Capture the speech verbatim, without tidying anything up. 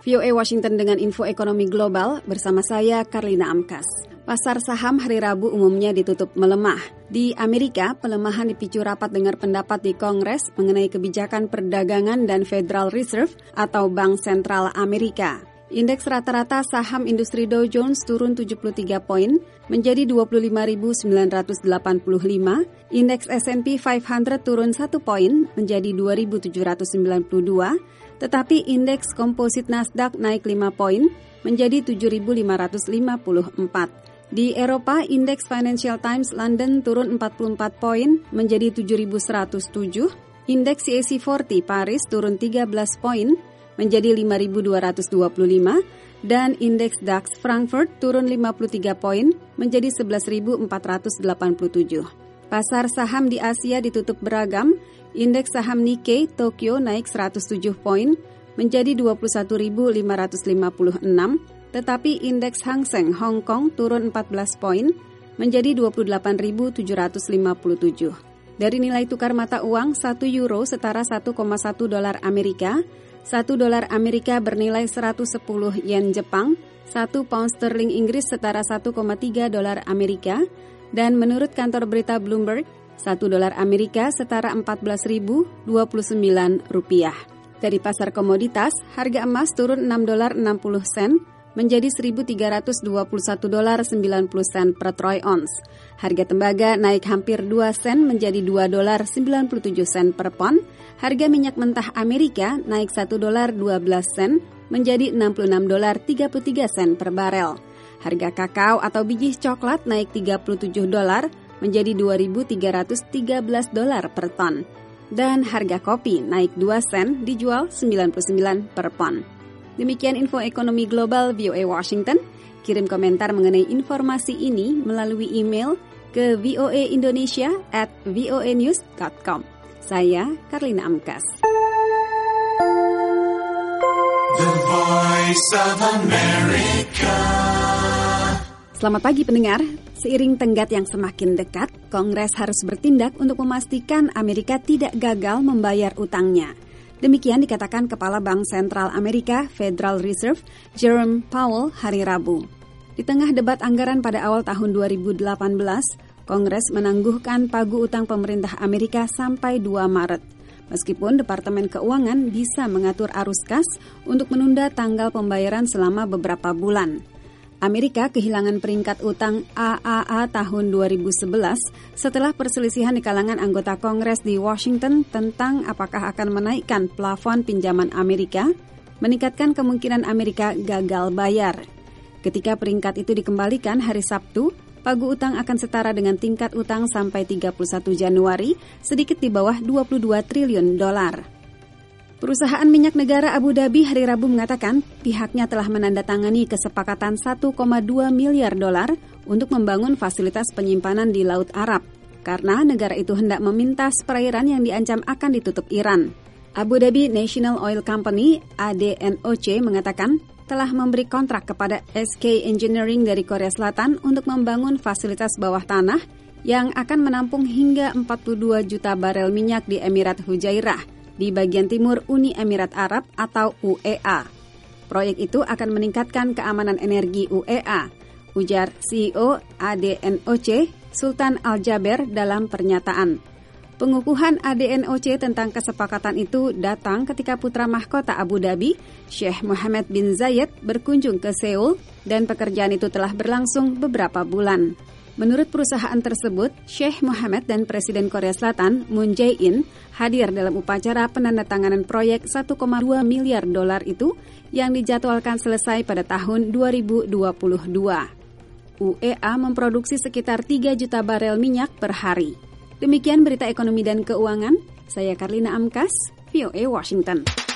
V O A Washington dengan info ekonomi global bersama saya Karlina Amkas. Pasar saham hari Rabu umumnya ditutup melemah. Di Amerika, pelemahan dipicu rapat dengar pendapat di Kongres mengenai kebijakan perdagangan dan Federal Reserve atau Bank Sentral Amerika. Indeks rata-rata saham industri Dow Jones turun tujuh puluh tiga poin menjadi dua puluh lima ribu sembilan ratus delapan puluh lima. Indeks S and P lima ratus turun satu poin menjadi dua ribu tujuh ratus sembilan puluh dua. Tetapi indeks komposit Nasdaq naik lima poin menjadi tujuh ribu lima ratus lima puluh empat. Di Eropa, indeks Financial Times London turun empat puluh empat poin menjadi tujuh ribu seratus tujuh. Indeks C A C empat puluh Paris turun tiga belas poin menjadi lima ribu dua ratus dua puluh lima dan indeks DAX Frankfurt turun lima puluh tiga poin menjadi sebelas ribu empat ratus delapan puluh tujuh. Pasar saham di Asia ditutup beragam. Indeks saham Nikkei Tokyo naik seratus tujuh poin menjadi dua puluh satu ribu lima ratus lima puluh enam, tetapi indeks Hang Seng Hong Kong turun empat belas poin menjadi dua puluh delapan ribu tujuh ratus lima puluh tujuh. Dari nilai tukar mata uang, satu euro setara satu koma satu dolar Amerika, satu dolar Amerika bernilai seratus sepuluh yen Jepang, satu pound sterling Inggris setara satu koma tiga dolar Amerika, dan menurut kantor berita Bloomberg, satu dolar Amerika setara empat belas ribu dua puluh sembilan rupiah. Dari pasar komoditas, harga emas turun enam dolar enam puluh sen menjadi seribu tiga ratus dua puluh satu dolar sembilan puluh sen per troy ounce. Harga tembaga naik hampir dua sen menjadi dua dolar sembilan puluh tujuh sen per pon. Harga minyak mentah Amerika naik satu dolar dua belas sen menjadi enam puluh enam dolar tiga puluh tiga sen per barel. Harga kakao atau biji coklat naik tiga puluh tujuh dolar menjadi dua ribu tiga ratus tiga belas dolar per ton. Dan harga kopi naik dua sen dijual sembilan puluh sembilan per pon. Demikian info ekonomi global V O A Washington. Kirim komentar mengenai informasi ini melalui email ke voaindonesia at voanews dot com. Saya Karlina Amkas. The Voice of America. Selamat pagi pendengar. Seiring tenggat yang semakin dekat, Kongres harus bertindak untuk memastikan Amerika tidak gagal membayar utangnya. Demikian dikatakan Kepala Bank Sentral Amerika Federal Reserve Jerome Powell hari Rabu. Di tengah debat anggaran pada awal tahun dua ribu delapan belas, Kongres menangguhkan pagu utang pemerintah Amerika sampai dua Maret. Meskipun Departemen Keuangan bisa mengatur arus kas untuk menunda tanggal pembayaran selama beberapa bulan. Amerika kehilangan peringkat utang A A A tahun dua ribu sebelas setelah perselisihan di kalangan anggota Kongres di Washington tentang apakah akan menaikkan plafon pinjaman Amerika, meningkatkan kemungkinan Amerika gagal bayar. Ketika peringkat itu dikembalikan hari Sabtu, pagu utang akan setara dengan tingkat utang sampai tiga puluh satu Januari, sedikit di bawah dua puluh dua triliun dolar. Perusahaan minyak negara Abu Dhabi hari Rabu mengatakan pihaknya telah menandatangani kesepakatan satu koma dua miliar dolar untuk membangun fasilitas penyimpanan di Laut Arab karena negara itu hendak memintas perairan yang diancam akan ditutup Iran. Abu Dhabi National Oil Company A D N O C mengatakan telah memberi kontrak kepada S K Engineering dari Korea Selatan untuk membangun fasilitas bawah tanah yang akan menampung hingga empat puluh dua juta barel minyak di Emirat Hujairah di bagian timur Uni Emirat Arab atau U E A. Proyek itu akan meningkatkan keamanan energi U E A, ujar C E O A D N O C Sultan Al-Jaber dalam pernyataan. Pengukuhan A D N O C tentang kesepakatan itu datang ketika putra mahkota Abu Dhabi, Sheikh Mohammed bin Zayed, berkunjung ke Seoul dan pekerjaan itu telah berlangsung beberapa bulan. Menurut perusahaan tersebut, Sheikh Mohammed dan Presiden Korea Selatan Moon Jae-in hadir dalam upacara penandatanganan proyek satu koma dua miliar dolar itu yang dijadwalkan selesai pada tahun dua ribu dua puluh dua. U E A memproduksi sekitar tiga juta barel minyak per hari. Demikian berita ekonomi dan keuangan. Saya Karlina Amkas, V O A Washington.